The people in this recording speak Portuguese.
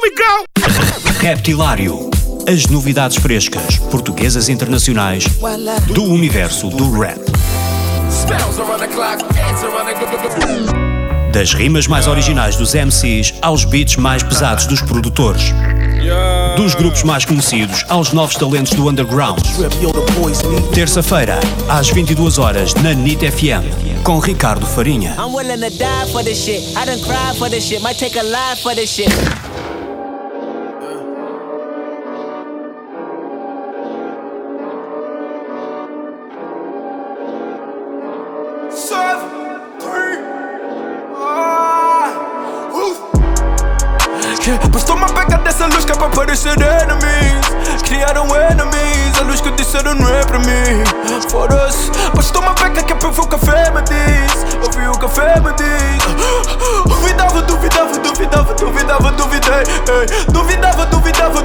we go! Reptilário. As novidades frescas, portuguesas e internacionais, do universo do rap. Das rimas mais originais dos MCs aos beats mais pesados dos produtores. Dos grupos mais conhecidos aos novos talentos do underground. Terça-feira, às 22 horas, na NIT FM, com Ricardo Farinha. I'm willing to die for this shit. I done cried for this shit. Might take a life for this shit. Bastou uma beca dessa luz que é para parecer enemies. Criaram enemies, a luz que disseram não é para mim. Foda-se, bastou uma beca que é para ouvir o café me diz. Ouvi o café me diz. Duvidava, duvidava, duvidava, duvidava, duvidei. Duvidava, duvidava,